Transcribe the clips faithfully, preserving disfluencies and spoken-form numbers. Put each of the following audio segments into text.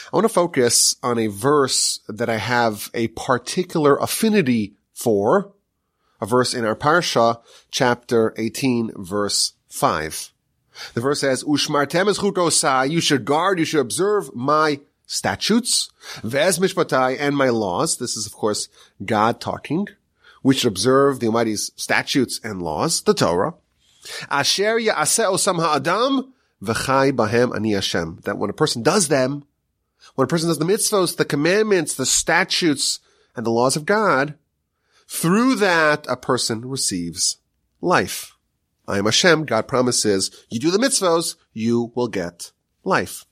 I want to focus on a verse that I have a particular affinity for, a verse in our Parsha, chapter eighteen, verse five. The verse says, Ushmartem es chukosai, you should guard, you should observe my statutes, ve'ez mishpatai, and my laws. This is, of course, God talking. We should observe the Almighty's statutes and laws, the Torah. Asher ya'aseh osam ha'adam, v'chai bahem ani Hashem. That when a person does them, when a person does the mitzvos, the commandments, the statutes, and the laws of God, through that a person receives life. I am Hashem. God promises, you do the mitzvos, you will get life.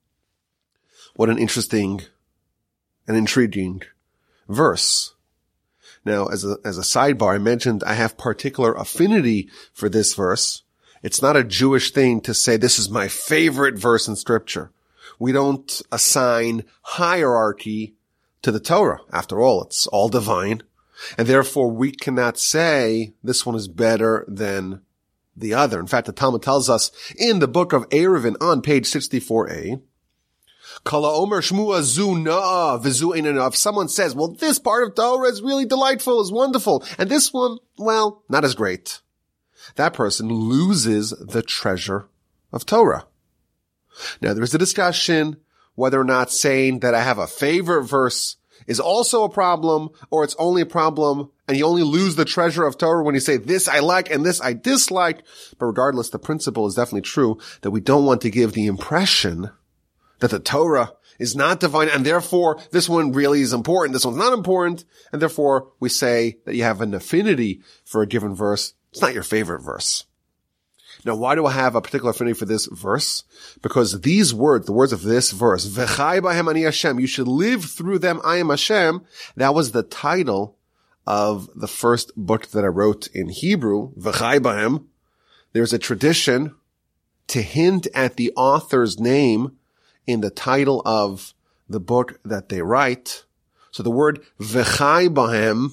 What an interesting and intriguing verse. Now, as a, as a sidebar, I mentioned I have particular affinity for this verse. It's not a Jewish thing to say this is my favorite verse in Scripture. We don't assign hierarchy to the Torah. After all, it's all divine. And therefore, we cannot say this one is better than the other. In fact, the Talmud tells us in the book of Eruvin on page sixty-four a, Kala Omer Shmua Zu Na'a V'Zu Einana. If someone says, well, this part of Torah is really delightful, is wonderful, and this one, well, not as great, that person loses the treasure of Torah. Now, there's a discussion whether or not saying that I have a favorite verse is also a problem, or it's only a problem and you only lose the treasure of Torah when you say this I like and this I dislike. But regardless, the principle is definitely true that we don't want to give the impression that the Torah is not divine and therefore this one really is important, this one's not important, and therefore we say that you have an affinity for a given verse. It's not your favorite verse. Now, why do I have a particular affinity for this verse? Because these words, the words of this verse, V'chai bahem ani Hashem, you should live through them, I am Hashem, that was the title of the first book that I wrote in Hebrew, V'chai bahem. There's a tradition to hint at the author's name in the title of the book that they write. So the word V'chai bahem,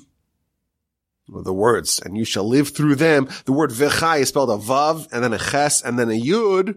the words, and you shall live through them. The word V'chai is spelled a Vav, and then a Ches, and then a Yud.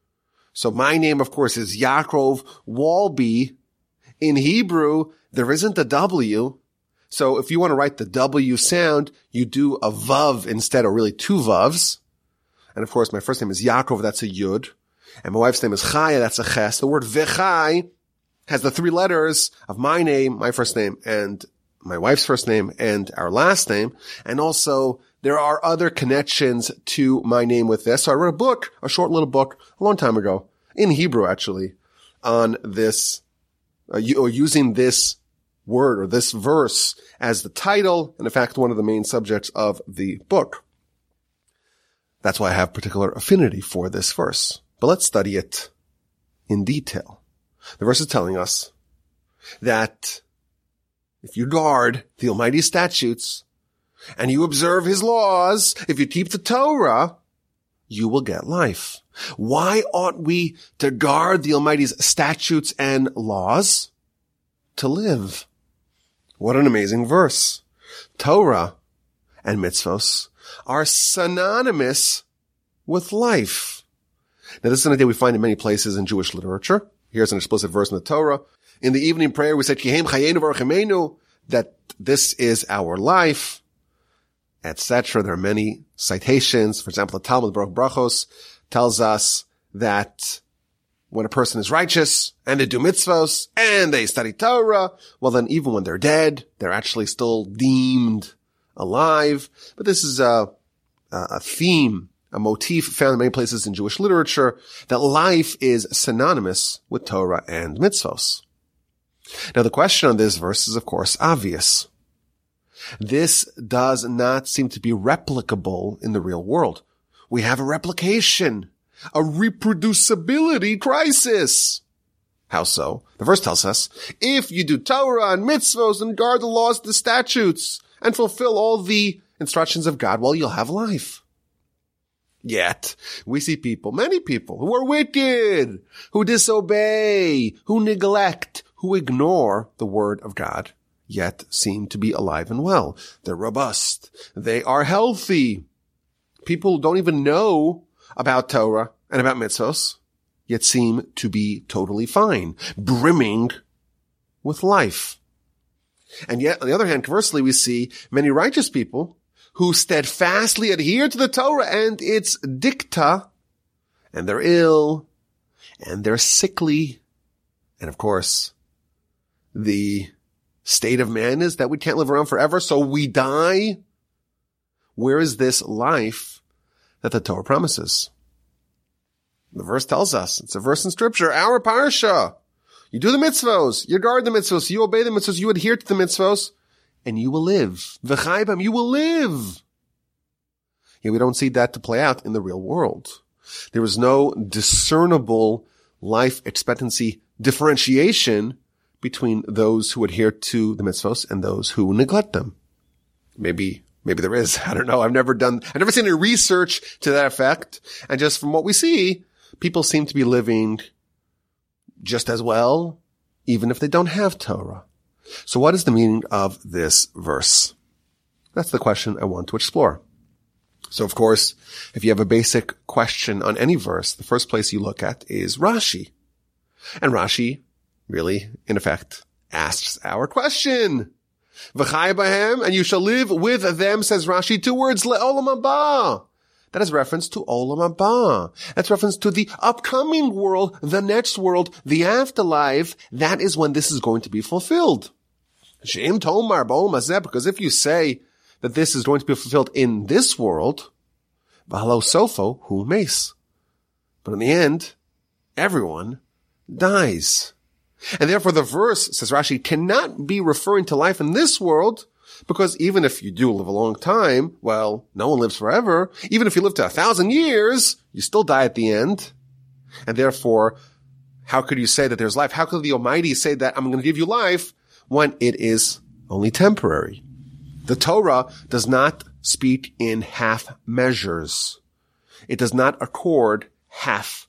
So my name, of course, is Yaakov Walby. In Hebrew, there isn't a W. So if you want to write the W sound, you do a Vav instead, or really two Vavs. And of course, my first name is Yaakov, that's a Yud. And my wife's name is Chaya, that's a Ches. The word V'chai has the three letters of my name, my first name, and my wife's first name and our last name. And also there are other connections to my name with this. So I wrote a book, a short little book a long time ago in Hebrew, actually, on this, uh, or using this word or this verse as the title. And in fact, one of the main subjects of the book. That's why I have particular affinity for this verse. But let's study it in detail. The verse is telling us that if you guard the Almighty's statutes and you observe His laws, if you keep the Torah, you will get life. Why ought we to guard the Almighty's statutes and laws? To live. What an amazing verse. Torah and mitzvos are synonymous with life. Now, this is an idea we find in many places in Jewish literature. Here's an explicit verse in the Torah. In the evening prayer, we say, Kihem chayenu v'orchimenu, that this is our life, et cetera. There are many citations. For example, the Talmud Baruch Brachos tells us that when a person is righteous and they do mitzvos and they study Torah, well then even when they're dead, they're actually still deemed alive. But this is a, a theme, a motif found in many places in Jewish literature, that life is synonymous with Torah and mitzvos. Now, the question on this verse is, of course, obvious. This does not seem to be replicable in the real world. We have a replication, a reproducibility crisis. How so? The verse tells us, if you do Torah and mitzvos and guard the laws, the statutes, and fulfill all the instructions of God, well, you'll have life. Yet, we see people, many people, who are wicked, who disobey, who neglect, who ignore the word of God, yet seem to be alive and well. They're robust. They are healthy. People don't even know about Torah and about mitzvos, yet seem to be totally fine, brimming with life. And yet, on the other hand, conversely, we see many righteous people who steadfastly adhere to the Torah and its dicta, and they're ill, and they're sickly, and of course, the state of man is that we can't live around forever, so we die. Where is this life that the Torah promises? The verse tells us, it's a verse in scripture, our parsha. You do the mitzvos, you guard the mitzvos, you obey the mitzvos, you adhere to the mitzvos, and you will live. V'chaibam, you will live. Yet we don't see that to play out in the real world. There is no discernible life expectancy differentiation between those who adhere to the mitzvos and those who neglect them. Maybe, maybe there is. I don't know. I've never done, I've never seen any research to that effect. And just from what we see, people seem to be living just as well, even if they don't have Torah. So what is the meaning of this verse? That's the question I want to explore. So of course, if you have a basic question on any verse, the first place you look at is Rashi. And Rashi really, in effect, asks our question. V'chai bahem, and you shall live with them, says Rashi, two words, le'olam haba. That is reference to olam haba. That's reference to the upcoming world, the next world, the afterlife. That is when this is going to be fulfilled. She'im tomar ba'olam hazeh, because if you say that this is going to be fulfilled in this world, v'halo sofo hu meis. But in the end, everyone dies. And therefore the verse, says Rashi, cannot be referring to life in this world, because even if you do live a long time, well, no one lives forever. Even if you live to a thousand years, you still die at the end. And therefore, how could you say that there's life? How could the Almighty say that I'm going to give you life when it is only temporary? The Torah does not speak in half measures. It does not accord half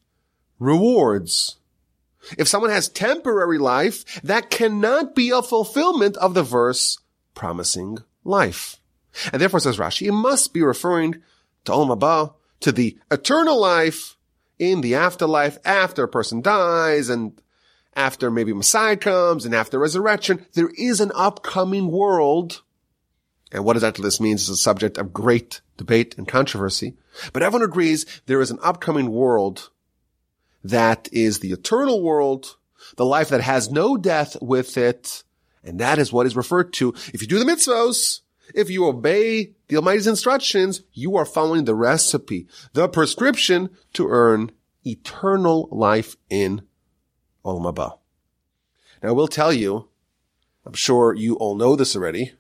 rewards. If someone has temporary life, that cannot be a fulfillment of the verse promising life. And therefore, says Rashi, it must be referring to Olam Haba, to the eternal life in the afterlife, after a person dies, and after maybe Messiah comes, and after resurrection. There is an upcoming world. And what exactly this means is a subject of great debate and controversy. But everyone agrees there is an upcoming world that is the eternal world, the life that has no death with it, and that is what is referred to. If you do the mitzvos, if you obey the Almighty's instructions, you are following the recipe, the prescription to earn eternal life in Olam Haba. Now I will tell you, I'm sure you all know this already,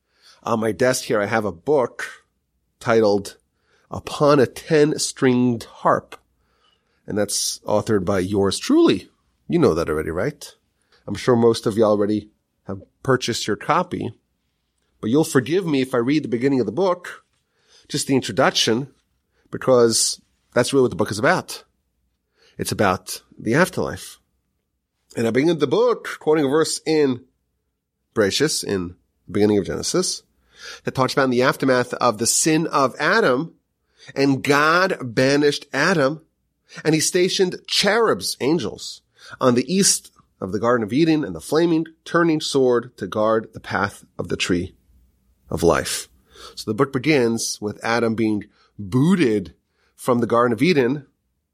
on my desk here I have a book titled Upon a Ten-Stringed Harp. And that's authored by yours truly. You know that already, right? I'm sure most of you already have purchased your copy. But you'll forgive me if I read the beginning of the book, just the introduction, because that's really what the book is about. It's about the afterlife. And I begin the book quoting a verse in Bereshis, in the beginning of Genesis, that talks about in the aftermath of the sin of Adam, and God banished Adam, and he stationed cherubs, angels, on the east of the Garden of Eden and the flaming, turning sword to guard the path of the tree of life. So the book begins with Adam being booted from the Garden of Eden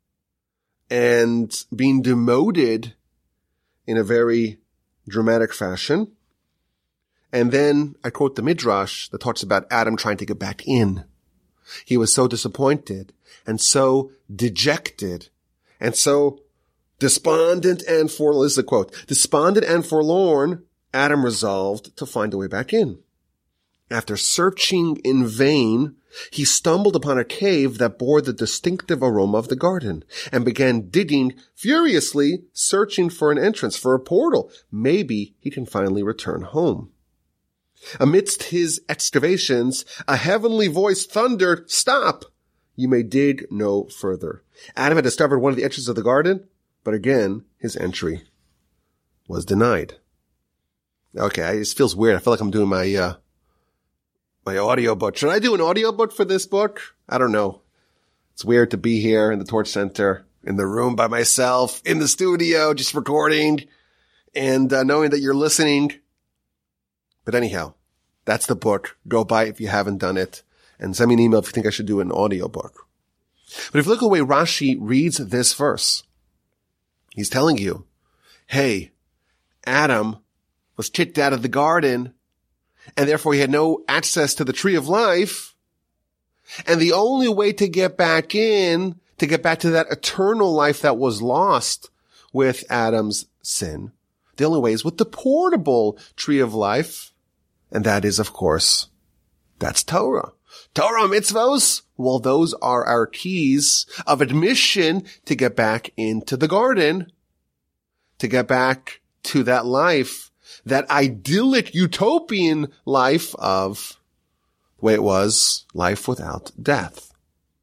and being demoted in a very dramatic fashion. And then I quote the Midrash that talks about Adam trying to get back in. He was so disappointed and so dejected and so despondent and forlorn. This is a quote. Despondent and forlorn, Adam resolved to find a way back in. After searching in vain, he stumbled upon a cave that bore the distinctive aroma of the garden and began digging furiously, searching for an entrance, for a portal. Maybe he can finally return home. Amidst his excavations, a heavenly voice thundered, "Stop! You may dig no further." Adam had discovered one of the entrances of the garden, but again, his entry was denied. Okay, it feels weird. I feel like I'm doing my, uh, my audio book. Should I do an audio book for this book? I don't know. It's weird to be here in the Torch Center in the room by myself, in the studio, just recording and uh, knowing that you're listening. But anyhow, that's the book. Go buy it if you haven't done it. And send me an email if you think I should do an audio book. But if you look at the way Rashi reads this verse, he's telling you, hey, Adam was kicked out of the garden, and therefore he had no access to the tree of life. And the only way to get back in, to get back to that eternal life that was lost with Adam's sin, the only way is with the portable tree of life. And that is, of course, that's Torah. Torah mitzvos, well, those are our keys of admission to get back into the garden, to get back to that life, that idyllic utopian life of the way it was, life without death.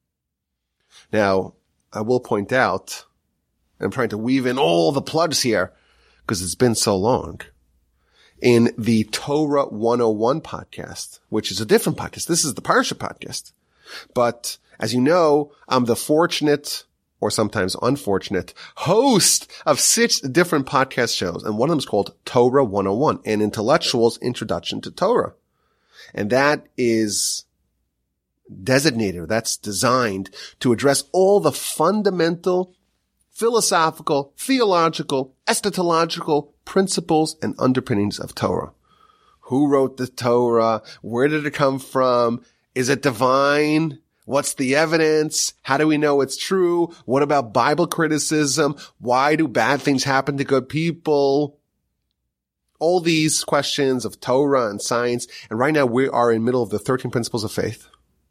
Now, I will point out, I'm trying to weave in all the plugs here because it's been so long. In the Torah one oh one podcast, which is a different podcast. This is the Parsha podcast. But as you know, I'm the fortunate or sometimes unfortunate host of six different podcast shows. And one of them is called Torah one oh one, an intellectual's introduction to Torah. And that is designated, that's designed to address all the fundamental philosophical, theological, eschatological principles and underpinnings of Torah. Who wrote the Torah? Where did it come from? Is it divine? What's the evidence? How do we know it's true? What about Bible criticism? Why do bad things happen to good people? All these questions of Torah and science. And right now we are in the middle of the thirteen principles of faith.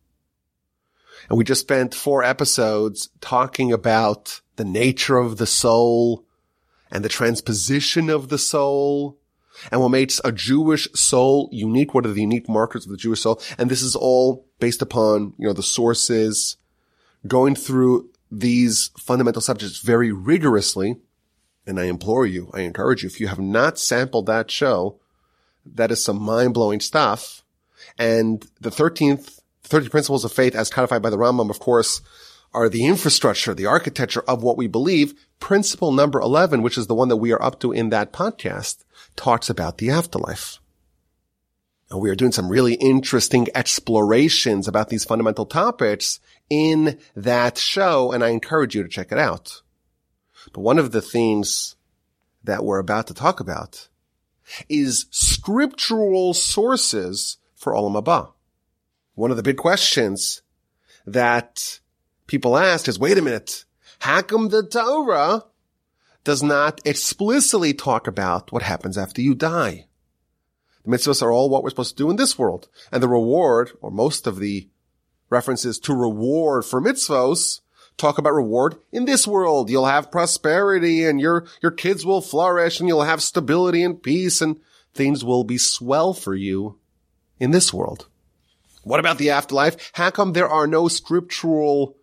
And we just spent four episodes talking about the nature of the soul and the transposition of the soul and what makes a Jewish soul unique. What are the unique markers of the Jewish soul? And this is all based upon, you know, the sources, going through these fundamental subjects very rigorously. And I implore you, I encourage you, if you have not sampled that show, that is some mind-blowing stuff. And the thirteenth, thirty principles of faith as codified by the Rambam, of course, are the infrastructure, the architecture of what we believe. Principle number eleven, which is the one that we are up to in that podcast, talks about the afterlife. And we are doing some really interesting explorations about these fundamental topics in that show, and I encourage you to check it out. But one of the things that we're about to talk about is scriptural sources for Olam Haba. One of the big questions that people ask is, wait a minute, how come the Torah does not explicitly talk about what happens after you die? The mitzvahs are all what we're supposed to do in this world. And the reward, or most of the references to reward for mitzvahs, talk about reward in this world. You'll have prosperity and your, your kids will flourish and you'll have stability and peace and things will be swell for you in this world. What about the afterlife? How come there are no scriptural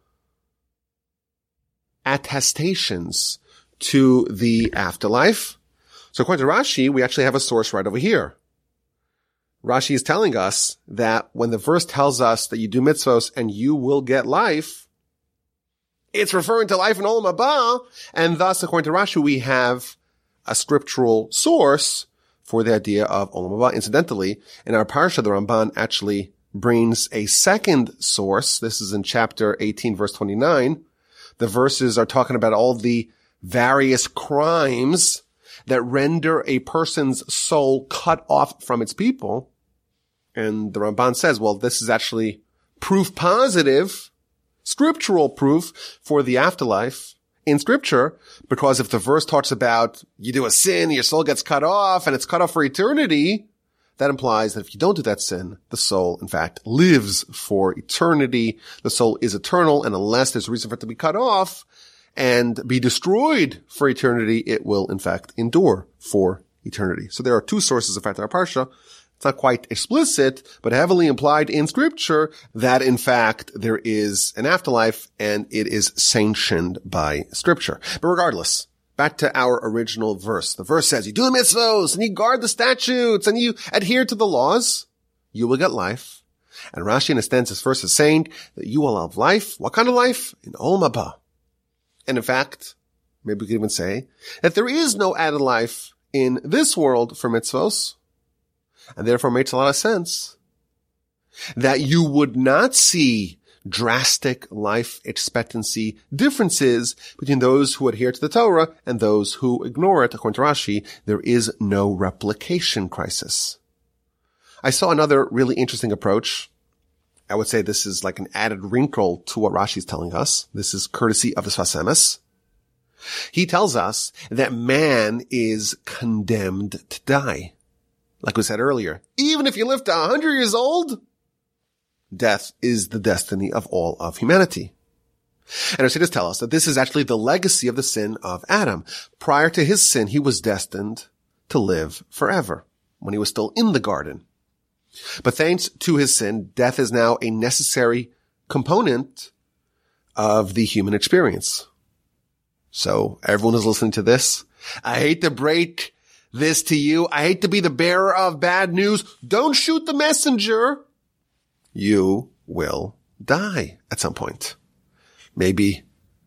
attestations to the afterlife? So according to Rashi, we actually have a source right over here. Rashi is telling us that when the verse tells us that you do mitzvos and you will get life, it's referring to life in Olam Haba, and thus, according to Rashi, we have a scriptural source for the idea of Olam Haba. Incidentally, in our parsha, the Ramban actually brings a second source. This is in chapter eighteen, verse twenty-nine. The verses are talking about all the various crimes that render a person's soul cut off from its people. And the Ramban says, well, this is actually proof positive, scriptural proof for the afterlife in scripture, because if the verse talks about you do a sin, your soul gets cut off, and it's cut off for eternity, that implies that if you don't do that sin, the soul, in fact, lives for eternity. The soul is eternal, and unless there's a reason for it to be cut off and be destroyed for eternity, it will, in fact, endure for eternity. So there are two sources, in fact, in our parsha. It's not quite explicit, but heavily implied in scripture that, in fact, there is an afterlife and it is sanctioned by scripture. But regardless, back to our original verse. The verse says, you do the mitzvos and you guard the statutes and you adhere to the laws, you will get life. And Rashi understands this verse is saying that you will have life. What kind of life? In Olam Haba. And in fact, maybe we could even say that there is no added life in this world for mitzvos, and therefore makes a lot of sense that you would not see drastic life expectancy differences between those who adhere to the Torah and those who ignore it. According to Rashi, there is no replication crisis. I saw another really interesting approach. I would say this is like an added wrinkle to what Rashi is telling us. This is courtesy of the Sfas Emes. He tells us that man is condemned to die. Like we said earlier, even if you live to one hundred years old, death is the destiny of all of humanity. And our sages tell us that this is actually the legacy of the sin of Adam. Prior to his sin, he was destined to live forever when he was still in the garden. But thanks to his sin, death is now a necessary component of the human experience. So everyone is listening to this. I hate to break this to you. I hate to be the bearer of bad news. Don't shoot the messenger. You will die at some point. Maybe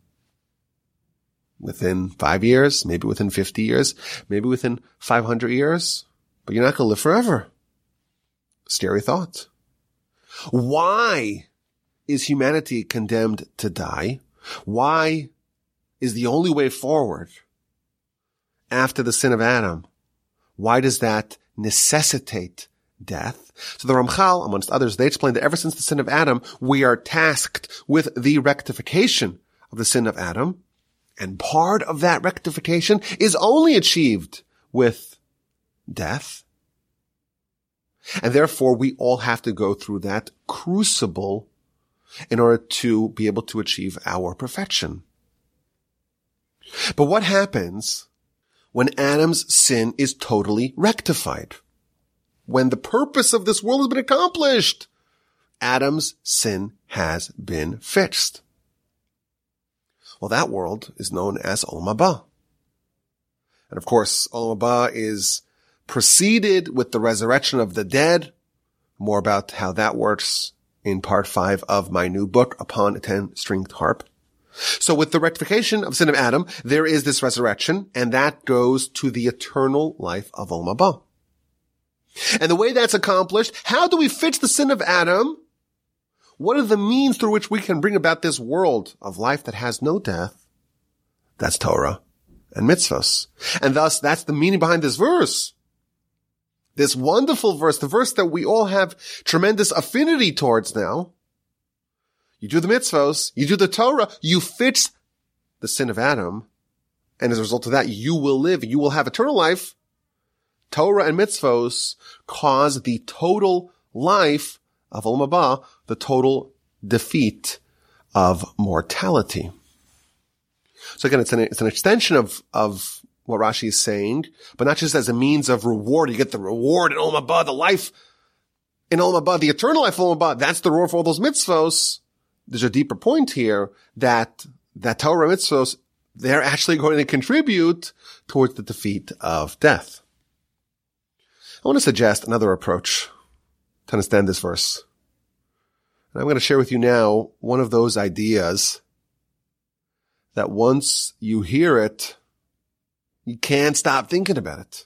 within five years, maybe within fifty years, maybe within five hundred years, but you're not going to live forever. Scary thought. Why is humanity condemned to die? Why is the only way forward after the sin of Adam? Why does that necessitate death? So the Ramchal, amongst others, they explain that ever since the sin of Adam, we are tasked with the rectification of the sin of Adam. And part of that rectification is only achieved with death. And therefore, we all have to go through that crucible in order to be able to achieve our perfection. But what happens when Adam's sin is totally rectified? When the purpose of this world has been accomplished, Adam's sin has been fixed. Well, that world is known as Olam Haba. And of course, Olam Haba is preceded with the resurrection of the dead. More about how that works in part five of my new book, Upon a Ten-Stringed Harp. So with the rectification of sin of Adam, there is this resurrection, and that goes to the eternal life of Olam Haba. And the way that's accomplished, how do we fix the sin of Adam? What are the means through which we can bring about this world of life that has no death? That's Torah and mitzvahs. And thus, that's the meaning behind this verse. This wonderful verse, the verse that we all have tremendous affinity towards now. You do the mitzvahs, you do the Torah, you fix the sin of Adam, and as a result of that, you will live, you will have eternal life. Torah and mitzvahs cause the total life of Olam Haba, the total defeat of mortality. So again, it's an, it's an extension of, of what Rashi is saying, but not just as a means of reward. You get the reward in Olam Haba, the life in Olam Haba, the eternal life of Olam Haba. That's the reward for all those mitzvahs. There's a deeper point here that, that Torah mitzvahs, they're actually going to contribute towards the defeat of death. I want to suggest another approach to understand this verse. And I'm going to share with you now one of those ideas that once you hear it, you can't stop thinking about it.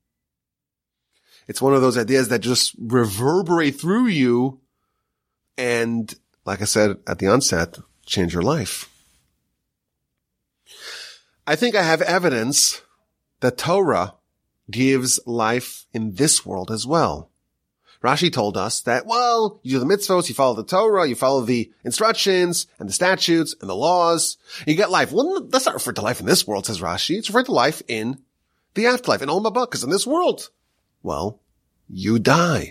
It's one of those ideas that just reverberate through you and, like I said at the onset, change your life. I think I have evidence that Torah gives life in this world as well. Rashi told us that, well, you do the mitzvahs, you follow the Torah, you follow the instructions and the statutes and the laws, and you get life. Well, that's not referred to life in this world, says Rashi. It's referred to life in the afterlife, in Olam Haba, because in this world, well, you die.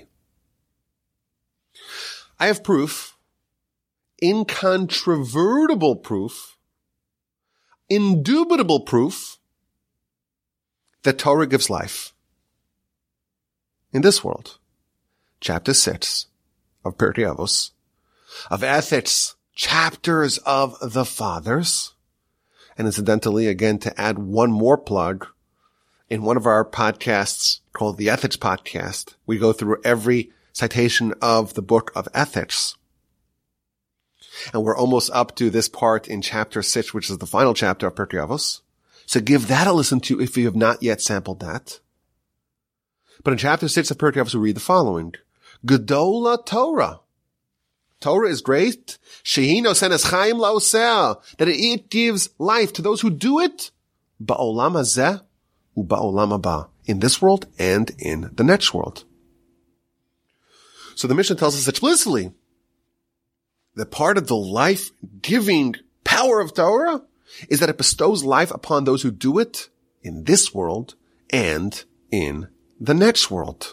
I have proof, incontrovertible proof, indubitable proof, that Torah gives life in this world. Chapter six of Pirkei Avos, of ethics, chapters of the fathers. And incidentally, again, to add one more plug, in one of our podcasts called the Ethics Podcast, we go through every citation of the book of ethics. And we're almost up to this part in chapter six, which is the final chapter of Pirkei Avos. So give that a listen to if you have not yet sampled that. But in chapter six of Pirkei Avos, we read the following. Gedola Torah. Torah is great. Shehi nosenes chaim laoseh. That it gives life to those who do it. Ba'olam hazeh u'ba'olam haba. In this world and in the next world. So the Mishnah tells us explicitly that part of the life-giving power of Torah is that it bestows life upon those who do it in this world and in the next world.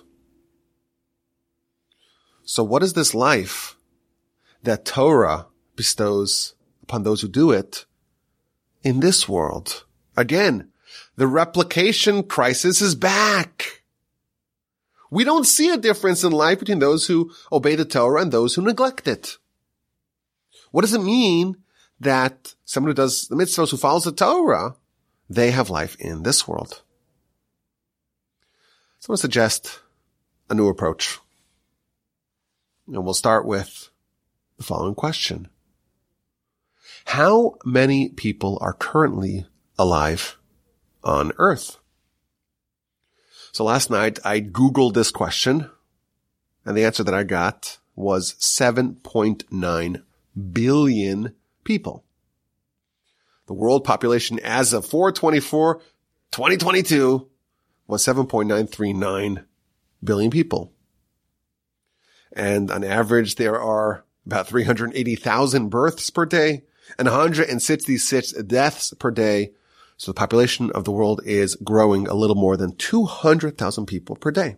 So what is this life that Torah bestows upon those who do it in this world? Again, the replication crisis is back. We don't see a difference in life between those who obey the Torah and those who neglect it. What does it mean that someone who does the mitzvahs, who follows the Torah, they have life in this world? So I want to suggest a new approach. And we'll start with the following question. How many people are currently alive on Earth? So last night I Googled this question, and the answer that I got was seven point nine billion people. The world population as of four twenty-four twenty twenty-two was seven point nine three nine billion people. And on average, there are about three hundred eighty thousand births per day and one hundred sixty-six deaths per day. So the population of the world is growing a little more than two hundred thousand people per day.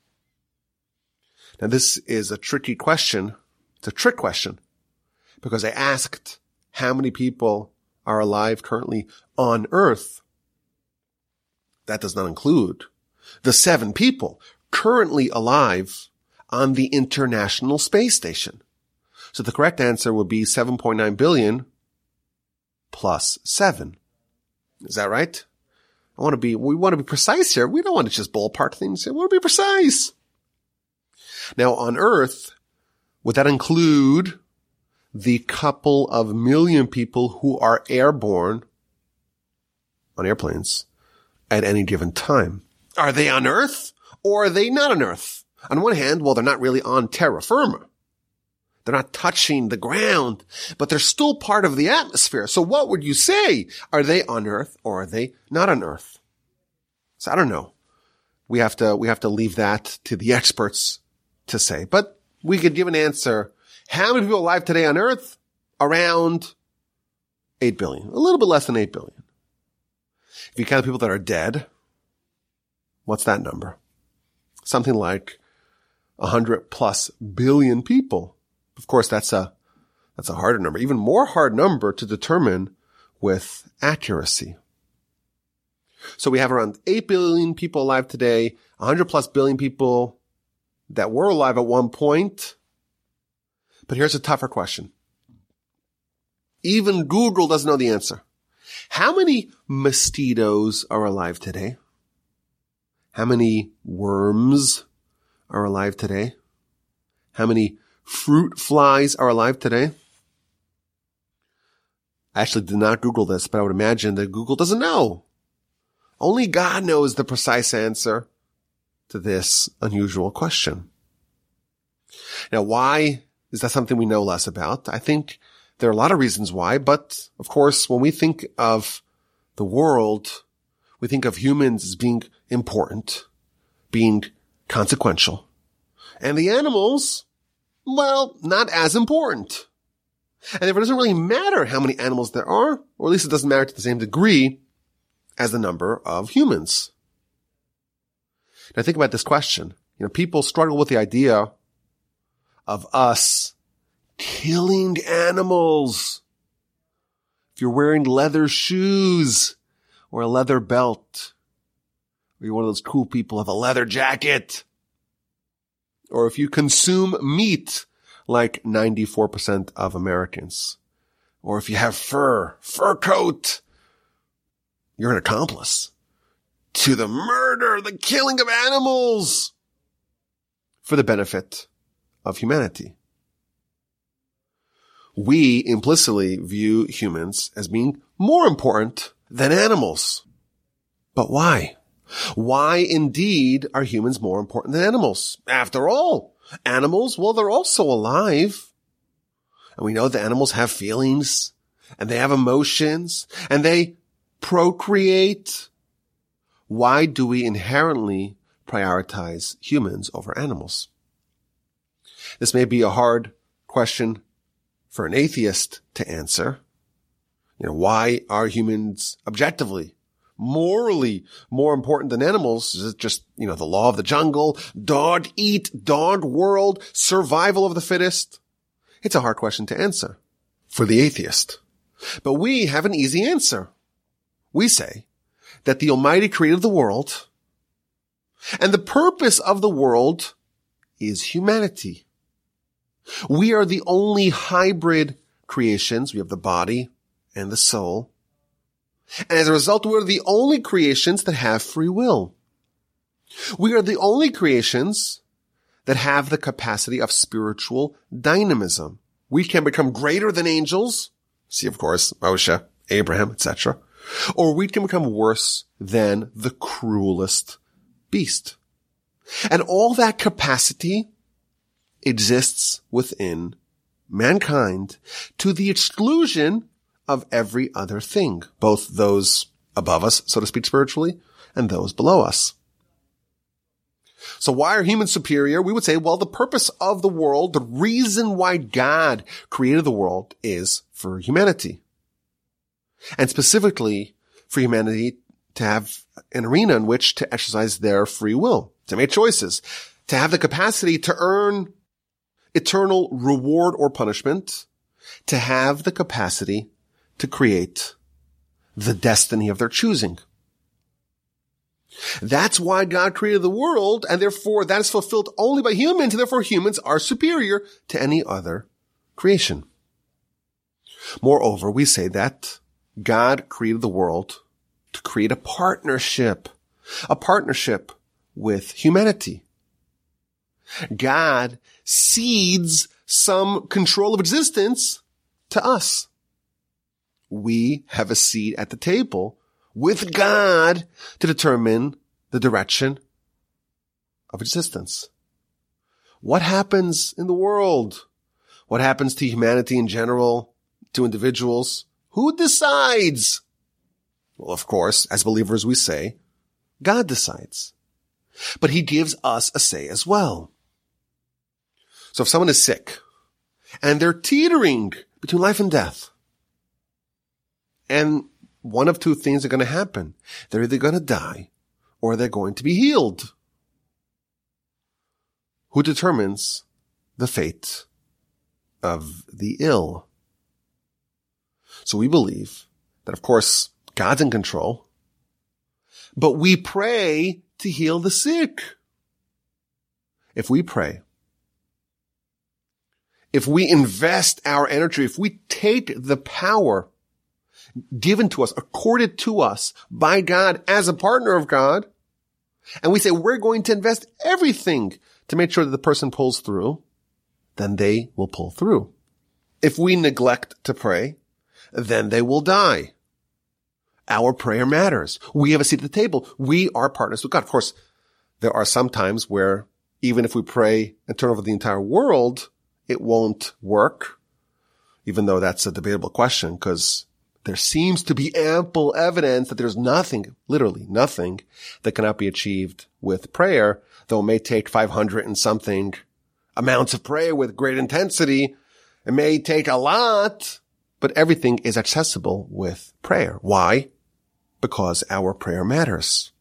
Now this is a tricky question. It's a trick question because I asked how many people are alive currently on Earth. That does not include the seven people currently alive on the International Space Station. So the correct answer would be seven point nine billion plus seven. Is that right? I want to be, we want to be precise here. We don't want to just ballpark things. We want to be precise. Now on Earth, would that include the couple of million people who are airborne on airplanes at any given time? Are they on Earth or are they not on Earth? On one hand, well, they're not really on terra firma. They're not touching the ground, but they're still part of the atmosphere. So what would you say? Are they on Earth or are they not on Earth? So I don't know. We have to, we have to leave that to the experts to say, but we could give an answer. How many people alive today on Earth? Around eight billion, a little bit less than eight billion. If you count the people that are dead, what's that number? Something like one hundred plus billion people. Of course, that's a, that's a harder number, even more hard number to determine with accuracy. So we have around eight billion people alive today, one hundred plus billion people that were alive at one point. But here's a tougher question. Even Google doesn't know the answer. How many mosquitoes are alive today? How many worms are alive today? How many fruit flies are alive today? I actually did not Google this, but I would imagine that Google doesn't know. Only God knows the precise answer to this unusual question. Now, why is that something we know less about? I think there are a lot of reasons why, but of course, when we think of the world, we think of humans as being important, being consequential, and the animals, well, not as important. And therefore, it doesn't really matter how many animals there are, or at least it doesn't matter to the same degree as the number of humans. Now think about this question. You know, people struggle with the idea of us killing animals. If you're wearing leather shoes or a leather belt, or you're one of those cool people who have a leather jacket, or if you consume meat like ninety-four percent of Americans, or if you have fur, fur coat, you're an accomplice to the murder, the killing of animals for the benefit of humanity. we implicitly view humans as being more important than animals. But why? Why indeed are humans more important than animals? After all, animals, well, they're also alive. And we know that animals have feelings, and they have emotions, and they procreate. Why do we inherently prioritize humans over animals? This may be a hard question for an atheist to answer. You know, why are humans objectively, morally more important than animals? Is it just, you know, the law of the jungle, dog eat dog world, survival of the fittest? It's a hard question to answer for the atheist. But we have an easy answer. We say that the Almighty created the world, and the purpose of the world is humanity. We are the only hybrid creations. We have the body and the soul. And as a result, we're the only creations that have free will. We are the only creations that have the capacity of spiritual dynamism. We can become greater than angels. See, of course, Moshe, Abraham, et cetera. Or we can become worse than the cruelest beast. And all that capacity exists within mankind to the exclusion of every other thing, both those above us, so to speak, spiritually, and those below us. So why are humans superior? We would say, well, the purpose of the world, the reason why God created the world is for humanity. And specifically for humanity to have an arena in which to exercise their free will, to make choices, to have the capacity to earn eternal reward or punishment, to have the capacity to create the destiny of their choosing. That's why God created the world, and therefore that is fulfilled only by humans, and therefore humans are superior to any other creation. Moreover, we say that God created the world to create a partnership, a partnership with humanity. God cedes some control of existence to us. We have a seat at the table with God to determine the direction of existence. What happens in the world? What happens to humanity in general, to individuals? Who decides? Well, of course, as believers we say, God decides. But he gives us a say as well. So if someone is sick and they're teetering between life and death, and one of two things are going to happen. They're either going to die or they're going to be healed. Who determines the fate of the ill? So we believe that, of course, God's in control, but we pray to heal the sick. If we pray, if we invest our energy, if we take the power given to us, accorded to us by God as a partner of God, and we say we're going to invest everything to make sure that the person pulls through, then they will pull through. If we neglect to pray, then they will die. Our prayer matters. We have a seat at the table. We are partners with God. Of course, there are some times where even if we pray and turn over the entire world, it won't work, even though that's a debatable question, because there seems to be ample evidence that there's nothing, literally nothing, that cannot be achieved with prayer, though it may take five hundred and something amounts of prayer with great intensity. It may take a lot, but everything is accessible with prayer. Why? Because our prayer matters.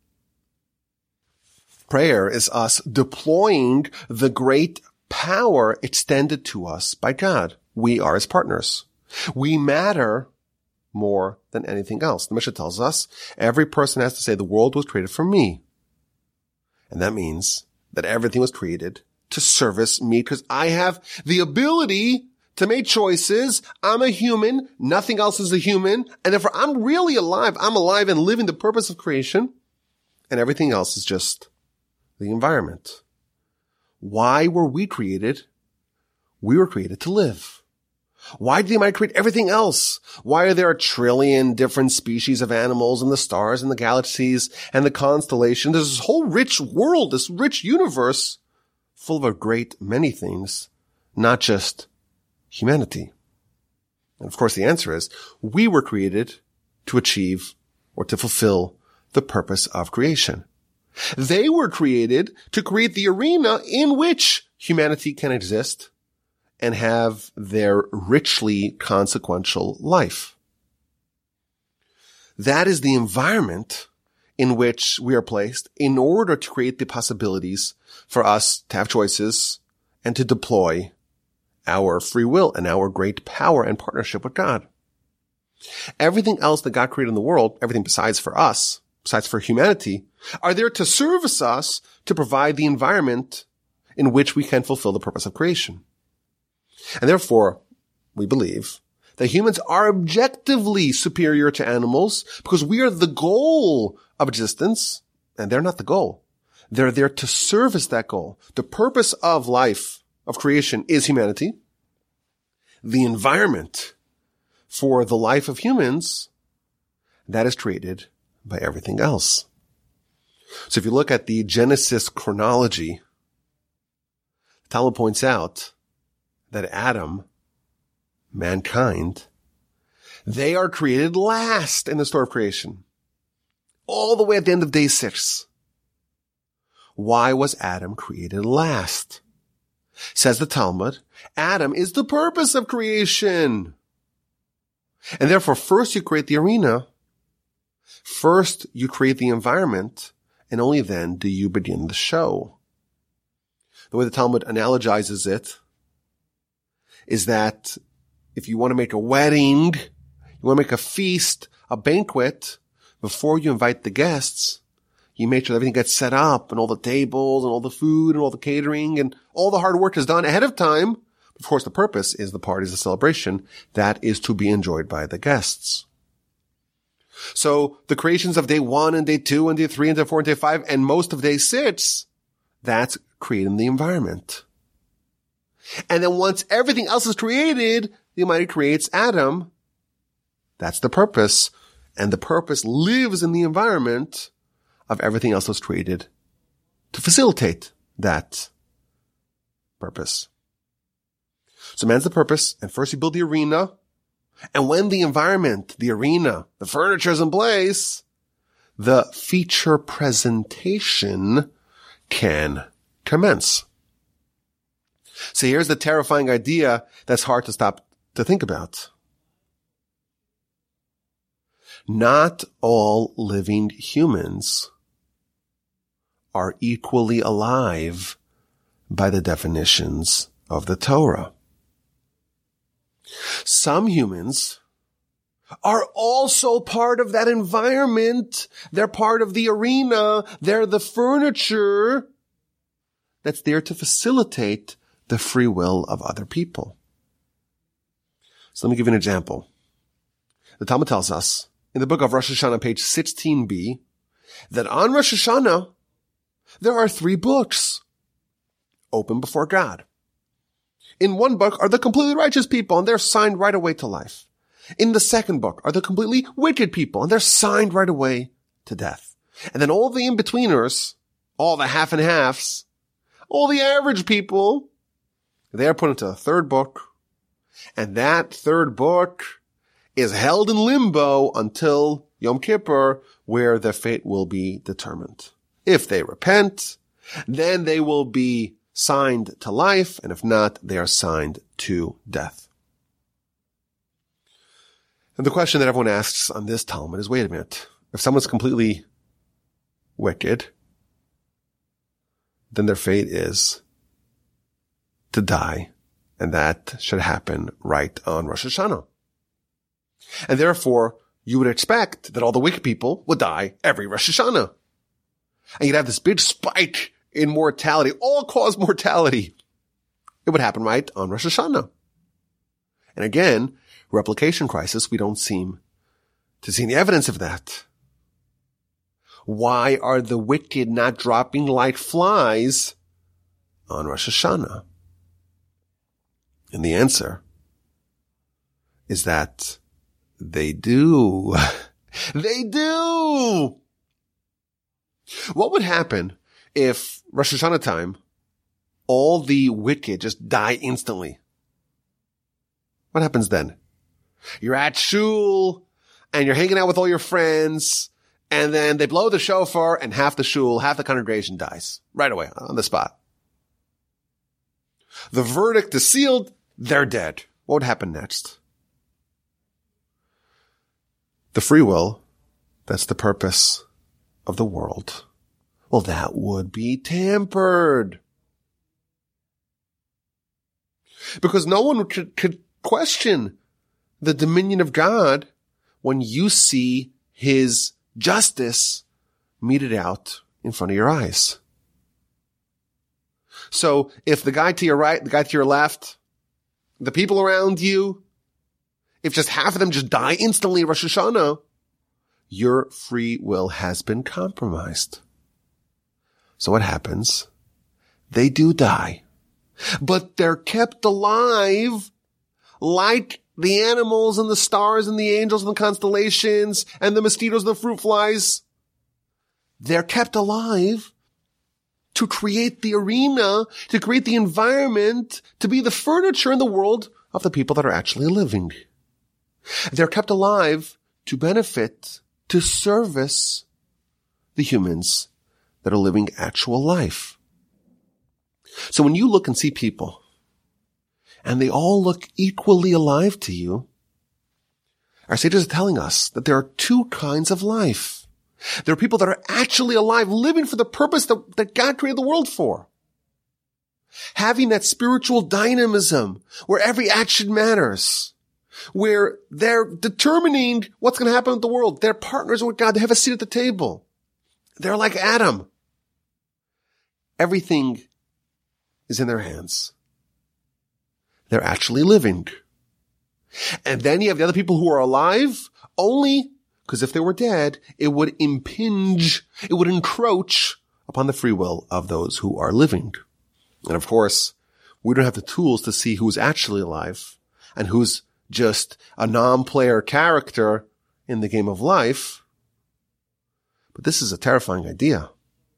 Prayer is us deploying the great power extended to us by God. We are his partners. We matter more than anything else. The Mishnah tells us every person has to say the world was created for me. And that means that everything was created to service me because I have the ability to make choices. I'm a human. Nothing else is a human. And therefore I'm really alive. I'm alive and living the purpose of creation. And everything else is just the environment. Why were we created? We were created to live. Why did the Almighty create everything else? Why are there a trillion different species of animals and the stars and the galaxies and the constellations? There's this whole rich world, this rich universe full of a great many things, not just humanity. And of course the answer is we were created to achieve or to fulfill the purpose of creation. They were created to create the arena in which humanity can exist and have their richly consequential life. That is the environment in which we are placed in order to create the possibilities for us to have choices and to deploy our free will and our great power and partnership with God. Everything else that God created in the world, everything besides for us, besides for humanity, are there to service us to provide the environment in which we can fulfill the purpose of creation. And therefore, we believe that humans are objectively superior to animals because we are the goal of existence, and they're not the goal. They're there to service that goal. The purpose of life, of creation, is humanity. The environment for the life of humans, that is created by everything else. So if you look at the Genesis chronology, Talmud points out that Adam, mankind, they are created last in the story of creation, all the way at the end of day six. Why was Adam created last? Says the Talmud, Adam is the purpose of creation. And therefore, first you create the arena, first you create the environment, and only then do you begin the show. The way the Talmud analogizes it is that if you want to make a wedding, you want to make a feast, a banquet, before you invite the guests, you make sure everything gets set up and all the tables and all the food and all the catering and all the hard work is done ahead of time. Of course, the purpose is the party, the celebration that is to be enjoyed by the guests. So the creations of day one and day two and day three and day four and day five and most of day six, that's creating the environment. And then once everything else is created, the Almighty creates Adam. That's the purpose. And the purpose lives in the environment of everything else that's created to facilitate that purpose. So man's the purpose, and first you build the arena. And when the environment, the arena, the furniture is in place, the feature presentation can commence. So here's the terrifying idea that's hard to stop to think about. Not all living humans are equally alive by the definitions of the Torah. Some humans are also part of that environment. They're part of the arena. They're the furniture that's there to facilitate the free will of other people. So let me give you an example. The Talmud tells us in the book of Rosh Hashanah, page sixteen b, that on Rosh Hashanah, there are three books open before God. In one book are the completely righteous people, and they're signed right away to life. In the second book are the completely wicked people, and they're signed right away to death. And then all the in-betweeners, all the half and halves, all the average people, they are put into a third book, and that third book is held in limbo until Yom Kippur, where their fate will be determined. If they repent, then they will be signed to life, and if not, they are signed to death. And the question that everyone asks on this Talmud is, wait a minute, if someone's completely wicked, then their fate is to die, and that should happen right on Rosh Hashanah. And therefore, you would expect that all the wicked people would die every Rosh Hashanah. And you'd have this big spike in mortality, all-cause mortality. It would happen right on Rosh Hashanah. And again, replication crisis, we don't seem to see any evidence of that. Why are the wicked not dropping like flies on Rosh Hashanah? And the answer is that they do. They do. What would happen if Rosh Hashanah time, all the wicked just die instantly? What happens then? You're at shul and you're hanging out with all your friends, and then they blow the shofar and half the shul, half the congregation dies right away on the spot. The verdict is sealed. They're dead. What would happen next? The free will, that's the purpose of the world. Well, that would be tampered. Because no one could, could question the dominion of God when you see his justice meted out in front of your eyes. So if the guy to your right, the guy to your left, the people around you, if just half of them just die instantly in Rosh Hashanah, your free will has been compromised. So what happens? They do die, but they're kept alive like the animals and the stars and the angels and the constellations and the mosquitoes and the fruit flies. They're kept alive to create the arena, to create the environment, to be the furniture in the world of the people that are actually living. They're kept alive to benefit, to service the humans that are living actual life. So when you look and see people, and they all look equally alive to you, our sages are telling us that there are two kinds of life. There are people that are actually alive, living for the purpose that, that God created the world for. Having that spiritual dynamism where every action matters, where they're determining what's going to happen with the world. They're partners with God. They have a seat at the table. They're like Adam. Everything is in their hands. They're actually living. And then you have the other people who are alive only because if they were dead, it would impinge, it would encroach upon the free will of those who are living. And of course, we don't have the tools to see who's actually alive and who's just a non-player character in the game of life. But this is a terrifying idea.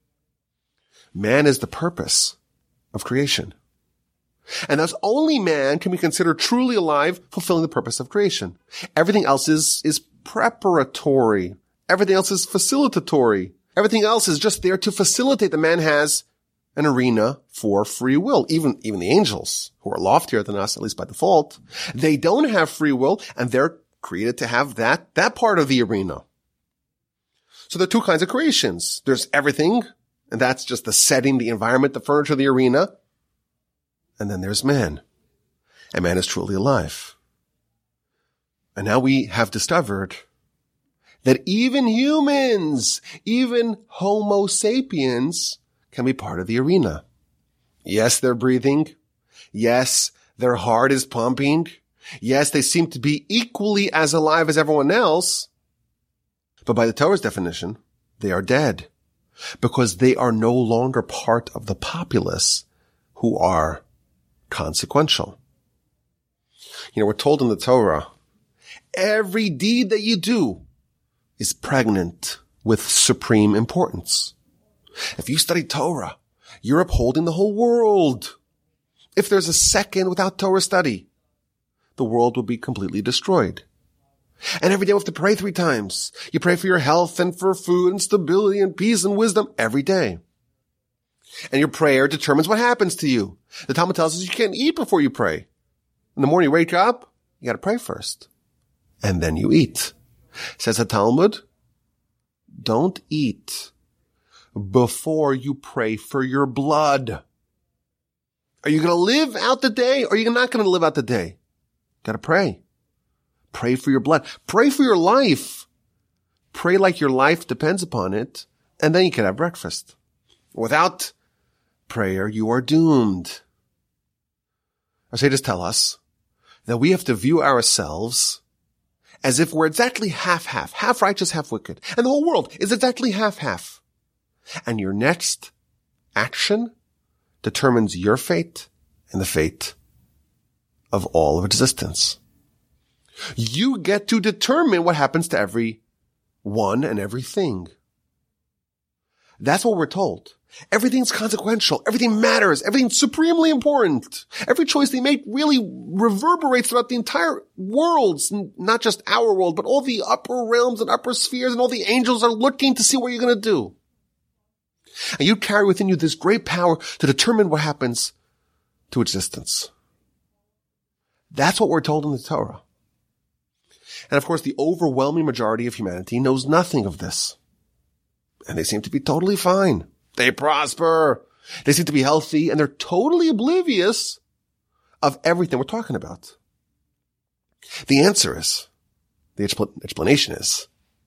Man is the purpose of creation. And thus only man can be considered truly alive, fulfilling the purpose of creation. Everything else is, is preparatory. Everything else is facilitatory. Everything else is just there to facilitate. The man has an arena for free will. Even, even the angels, who are loftier than us, at least by default, they don't have free will, and they're created to have that, that part of the arena. So there are two kinds of creations. There's everything, and that's just the setting, the environment, the furniture, the arena. And then there's man. And man is truly alive. And now we have discovered that even humans, even Homo sapiens, can be part of the arena. Yes, they're breathing. Yes, their heart is pumping. Yes, they seem to be equally as alive as everyone else. But by the Torah's definition, they are dead because they are no longer part of the populace who are consequential. You know, we're told in the Torah, every deed that you do is pregnant with supreme importance. If you study Torah, you're upholding the whole world. If there's a second without Torah study, the world will be completely destroyed. And every day we have to pray three times. You pray for your health and for food and stability and peace and wisdom every day. And your prayer determines what happens to you. The Talmud tells us you can't eat before you pray. In the morning you wake up, you got to pray first. And then you eat. Says the Talmud, don't eat before you pray for your blood. Are you going to live out the day or are you not going to live out the day? Got to pray. Pray for your blood. Pray for your life. Pray like your life depends upon it. And then you can have breakfast. Without prayer, you are doomed. Our sages tell us that we have to view ourselves as if we're exactly half-half, half righteous, half wicked. And the whole world is exactly half-half. And your next action determines your fate and the fate of all of existence. You get to determine what happens to every one and everything. That's what we're told. Everything's consequential. Everything matters. Everything's supremely important. Every choice they make really reverberates throughout the entire world, not just our world, but all the upper realms and upper spheres, and all the angels are looking to see what you're going to do. And you carry within you this great power to determine what happens to existence. That's what we're told in the Torah. And of course, the overwhelming majority of humanity knows nothing of this. And they seem to be totally fine. They prosper. They seem to be healthy, and they're totally oblivious of everything we're talking about. The answer is, the expl- explanation is,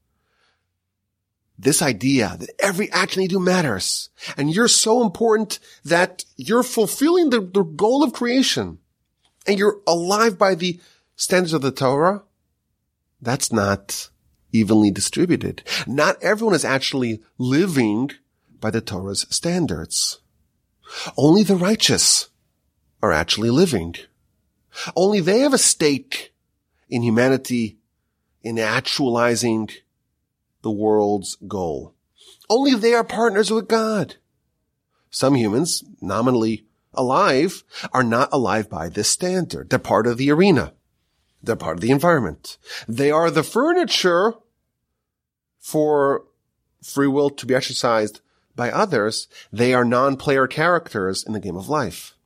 this idea that every action you do matters, and you're so important that you're fulfilling the, the goal of creation, and you're alive by the standards of the Torah, that's not evenly distributed. Not everyone is actually living by the Torah's standards. Only the righteous are actually living. Only they have a stake in humanity, in actualizing the world's goal. Only they are partners with God. Some humans, nominally alive, are not alive by this standard. They're part of the arena. They're part of the environment. They are the furniture for free will to be exercised by others. They are non-player characters in the game of life.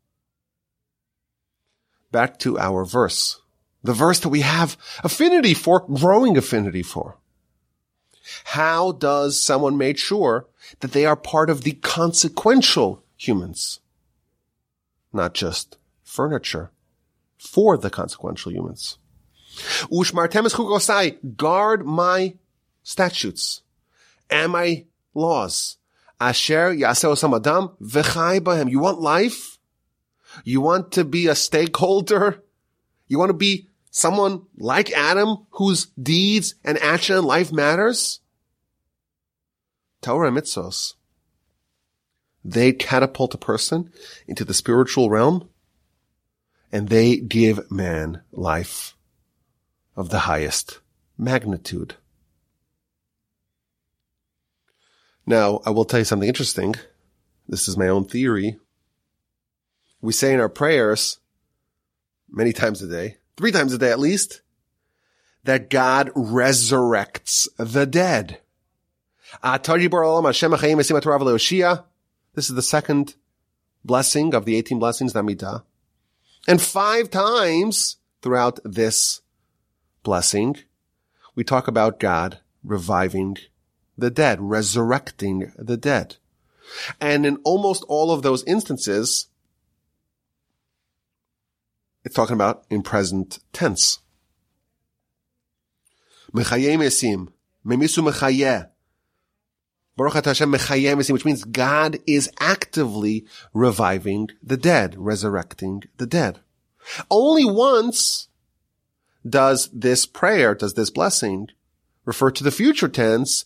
Back to our verse. The verse that we have affinity for, growing affinity for. How does someone make sure that they are part of the consequential humans? Not just furniture for the consequential humans. Ushmartem es chukosai, guard my statutes and my laws. Asher yaseh osam adam v'chai b'hem. You want life? You want to be a stakeholder? You want to be someone like Adam whose deeds and action in life matters? Torah and mitzvos, they catapult a person into the spiritual realm, and they give man life of the highest magnitude. Now, I will tell you something interesting. This is my own theory. We say in our prayers many times a day, three times a day at least, that God resurrects the dead. This is the second blessing of the eighteen blessings, Namidah. And five times throughout this blessing, we talk about God reviving the dead, resurrecting the dead. And in almost all of those instances, it's talking about in present tense. Mechayeh mesim, memisu mechayeh. Baruch atah Hashem mechayeh mesim, which means God is actively reviving the dead, resurrecting the dead. Only once does this prayer, does this blessing, refer to the future tense,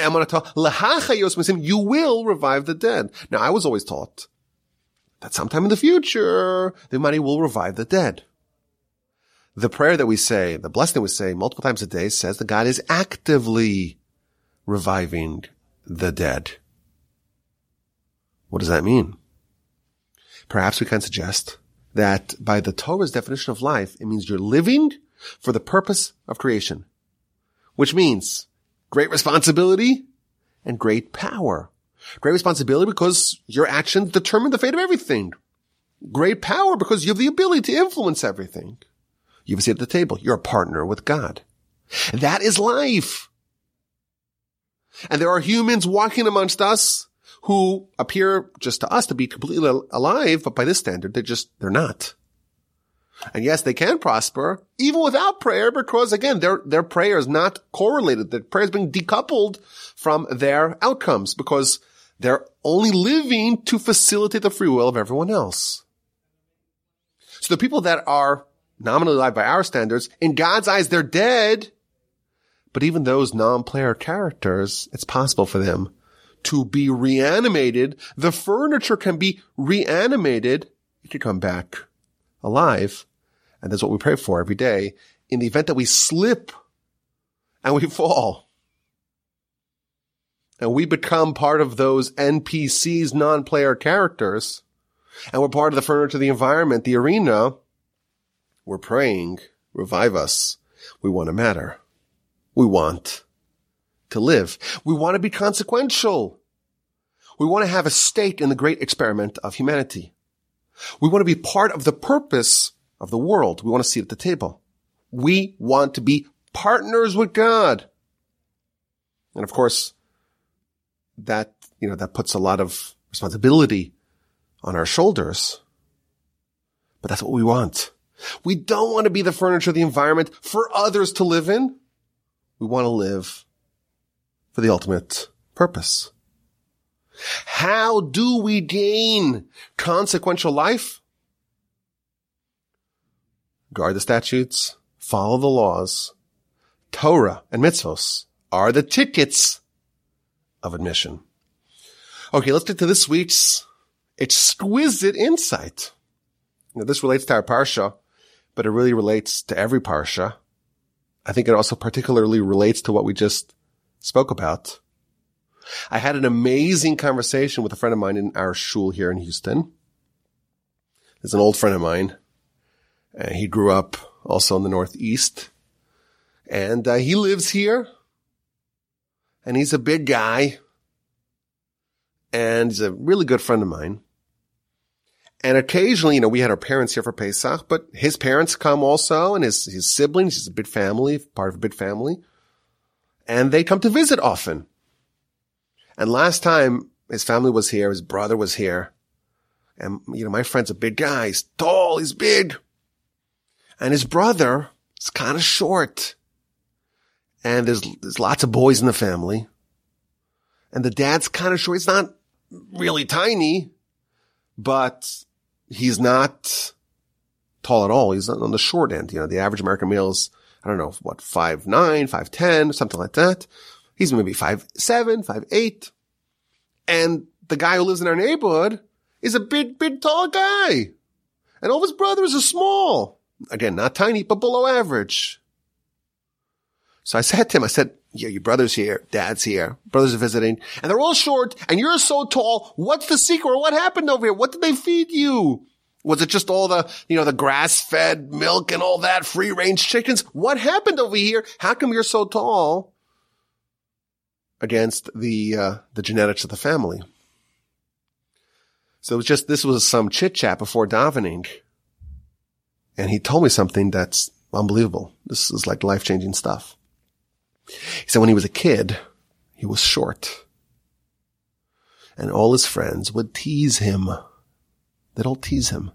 you will revive the dead. Now, I was always taught that sometime in the future, the Almighty will revive the dead. The prayer that we say, the blessing that we say multiple times a day says that God is actively reviving the dead. What does that mean? Perhaps we can suggest that by the Torah's definition of life, it means you're living for the purpose of creation, which means great responsibility and great power. Great responsibility because your actions determine the fate of everything. Great power because you have the ability to influence everything. You have a seat at the table. You're a partner with God. That is life. And there are humans walking amongst us who appear just to us to be completely alive, but by this standard, they're just, they're not. And yes, they can prosper even without prayer because, again, their, their prayer is not correlated. Their prayer is being decoupled from their outcomes because they're only living to facilitate the free will of everyone else. So the people that are nominally alive by our standards, in God's eyes, they're dead. But even those non-player characters, it's possible for them to be reanimated. The furniture can be reanimated. It can come back alive. And that's what we pray for every day in the event that we slip and we fall, and we become part of those N P Cs, non-player characters, and we're part of the furniture of the environment, the arena, we're praying, revive us. We want to matter. We want to live. We want to be consequential. We want to have a stake in the great experiment of humanity. We want to be part of the purpose of the world. We want to sit at the table. We want to be partners with God. And of course, that, you know, that puts a lot of responsibility on our shoulders. But that's what we want. We don't want to be the furniture of the environment for others to live in. We want to live for the ultimate purpose. How do we gain consequential life? Guard the statutes, follow the laws. Torah and mitzvos are the tickets of admission. Okay, let's get to this week's exquisite insight. Now, this relates to our parsha, but it really relates to every parsha. I think it also particularly relates to what we just spoke about. I had an amazing conversation with a friend of mine in our shul here in Houston. He's an old friend of mine. Uh, he grew up also in the Northeast. And uh, he lives here. And he's a big guy. And he's a really good friend of mine. And occasionally, you know, we had our parents here for Pesach, but his parents come also, and his, his siblings. He's a big family, part of a big family. And they come to visit often. And last time his family was here, his brother was here. And, you know, my friend's a big guy. He's tall, he's big. And his brother is kind of short. And there's, there's lots of boys in the family. And the dad's kind of short. He's not really tiny, but he's not tall at all. He's on the short end. You know, the average American male is, I don't know, what, five nine, five ten, something like that. He's maybe five seven, five eight. And the guy who lives in our neighborhood is a big, big, tall guy. And all of his brothers are small. Again, not tiny, but below average. So I said to him, I said, yeah, your brother's here, dad's here, brothers are visiting, and they're all short, and you're so tall. What's the secret? What happened over here? What did they feed you? Was it just all the, you know, the grass-fed milk and all that, free-range chickens? What happened over here? How come you're so tall against the, uh, the genetics of the family? So it was just, this was some chit-chat before davening. And he told me something that's unbelievable. This is like life-changing stuff. He said when he was a kid, he was short. And all his friends would tease him. They'd all tease him.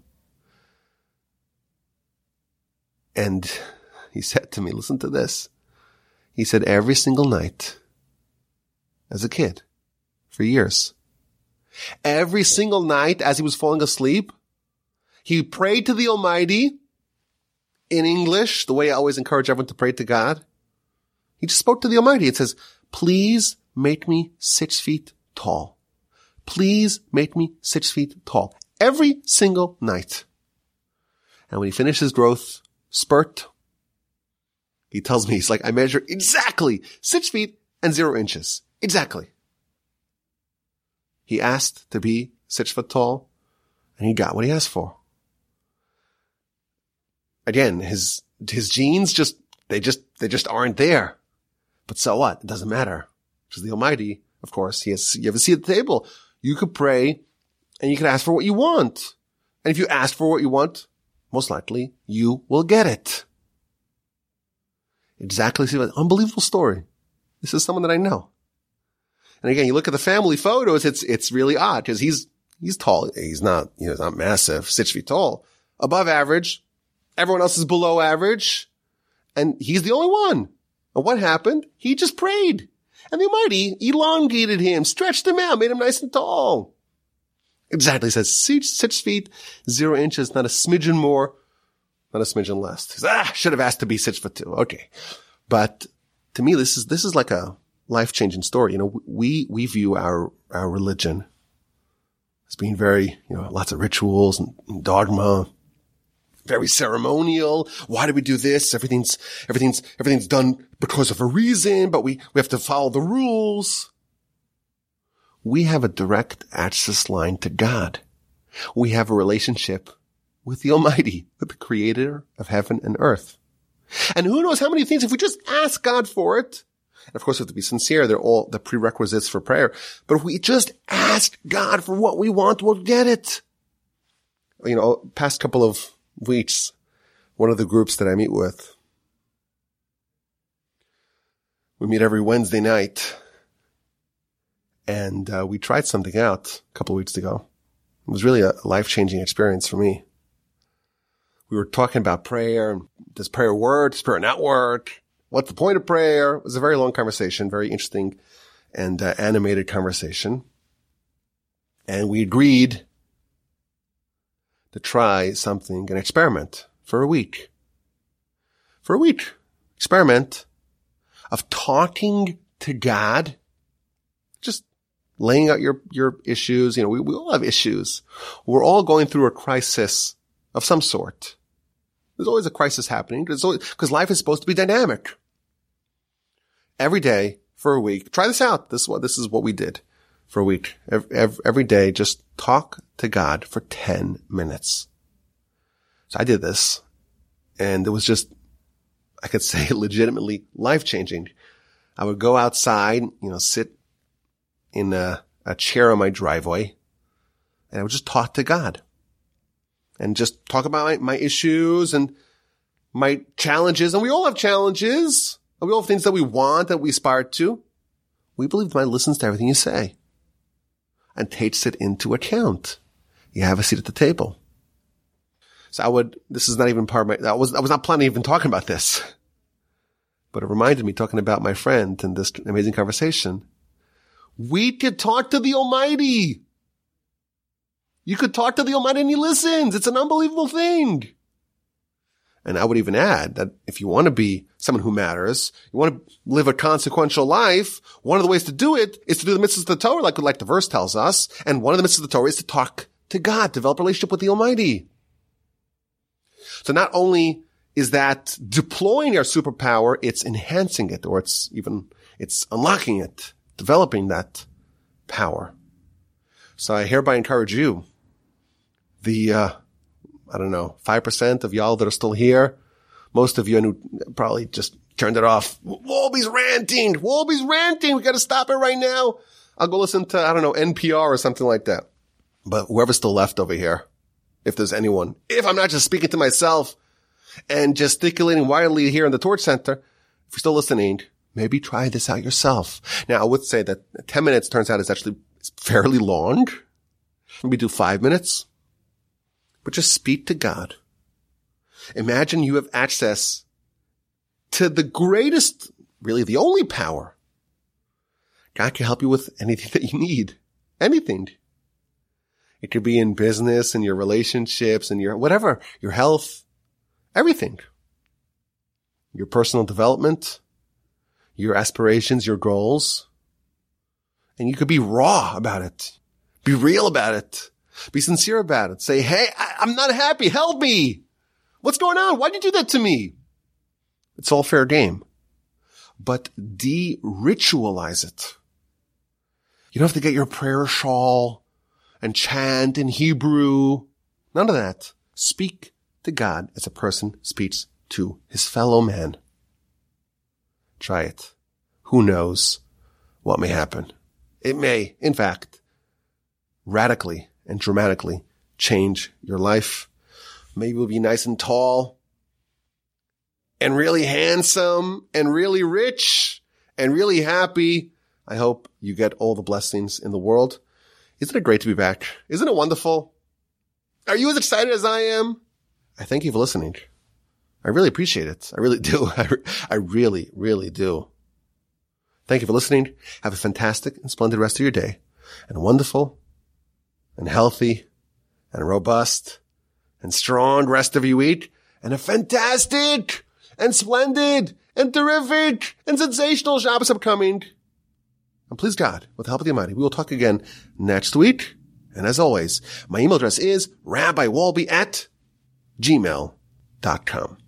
And he said to me, listen to this. He said every single night, as a kid, for years, every single night as he was falling asleep, he prayed to the Almighty in English, the way I always encourage everyone to pray to God. He just spoke to the Almighty. It says, please make me six feet tall. Please make me six feet tall. Every single night. And when he finished his growth spurt, he tells me, he's like, I measure exactly six feet and zero inches. Exactly. He asked to be six foot tall, and he got what he asked for. Again, his, his genes just, they just, they just aren't there. But so what? It doesn't matter. Because the Almighty, of course, he has, you have a seat at the table. You could pray and you could ask for what you want. And if you ask for what you want, most likely you will get it. Exactly. Unbelievable story. This is someone that I know. And again, you look at the family photos, it's, it's really odd because he's, he's tall. He's not, you know, he's not massive, six feet tall, above average. Everyone else is below average. And he's the only one. And what happened? He just prayed. And the Almighty elongated him, stretched him out, made him nice and tall. Exactly. It says six, six feet, zero inches, not a smidgen more, not a smidgen less. He says, ah, should have asked to be six foot two. Okay. But to me, this is, this is like a life-changing story. You know, we, we view our, our religion as being very, you know, lots of rituals and, and dogma. very ceremonial. Why do we do this? Everything's, everything's, everything's done because of a reason, but we, we have to follow the rules. We have a direct access line to God. We have a relationship with the Almighty, with the Creator of heaven and earth. And who knows how many things, if we just ask God for it, and of course we have to be sincere, they're all the prerequisites for prayer, but if we just ask God for what we want, we'll get it. You know, past couple of weeks, one of the groups that I meet with, we meet every Wednesday night, and uh, we tried something out a couple of weeks ago. It was really a life-changing experience for me. We were talking about prayer. Does prayer work? Does prayer not work? What's the point of prayer? It was a very long conversation, very interesting and uh, animated conversation. And we agreed to try something, an experiment for a week. For a week. Experiment of talking to God, just laying out your, your issues. You know, we, we all have issues. We're all going through a crisis of some sort. There's always a crisis happening because life is supposed to be dynamic. Every day for a week. Try this out. This is what, this is what we did for a week. Every, every, every day, just talk to God for ten minutes. So I did this, and it was just, I could say, legitimately life-changing. I would go outside, you know, sit in a, a chair on my driveway, and I would just talk to God. And just talk about my, my issues and my challenges. And we all have challenges. And we all have things that we want, that we aspire to. We believe God listens to everything you say and takes it into account. You have a seat at the table. So I would, this is not even part of my, I was, I was not planning even talking about this. But it reminded me talking about my friend in this amazing conversation. We could talk to the Almighty. You could talk to the Almighty and He listens. It's an unbelievable thing. And I would even add that if you want to be someone who matters, you want to live a consequential life, one of the ways to do it is to do the mitzvahs of the Torah, like, like the verse tells us. And one of the mitzvahs of the Torah is to talk to God, develop a relationship with the Almighty. So not only is that deploying our superpower, it's enhancing it, or it's even, it's unlocking it, developing that power. So I hereby encourage you, the, uh, I don't know, five percent of y'all that are still here, most of you who probably just turned it off. Wolbe's ranting. Wolbe's ranting. We got to stop it right now. I'll go listen to, I don't know, N P R or something like that. But whoever's still left over here, if there's anyone, if I'm not just speaking to myself and gesticulating wildly here in the Torch Center, if you're still listening, maybe try this out yourself. Now, I would say that ten minutes turns out is actually fairly long. Maybe do five minutes. But just speak to God. Imagine you have access to the greatest, really the only power. God can help you with anything that you need. Anything. It could be in business, in your relationships, in your whatever, your health, everything. Your personal development, your aspirations, your goals. And you could be raw about it. Be real about it. Be sincere about it. Say, hey, I, I'm not happy. Help me. What's going on? Why'd you do that to me? It's all fair game. But de-ritualize it. You don't have to get your prayer shawl and chant in Hebrew. None of that. Speak to God as a person speaks to his fellow man. Try it. Who knows what may happen? It may, in fact, radically and dramatically change your life. Maybe you'll be nice and tall and really handsome and really rich and really happy. I hope you get all the blessings in the world. Isn't it great to be back? Isn't it wonderful? Are you as excited as I am? I thank you for listening. I really appreciate it. I really do. I, re- I really, really do. Thank you for listening. Have a fantastic and splendid rest of your day, and a wonderful and healthy and robust and strong rest of your week, and a fantastic and splendid and terrific and sensational Shabbos upcoming. And please God, with the help of the Almighty, we will talk again next week. And as always, my email address is rabbiwolbe at gmail dot com.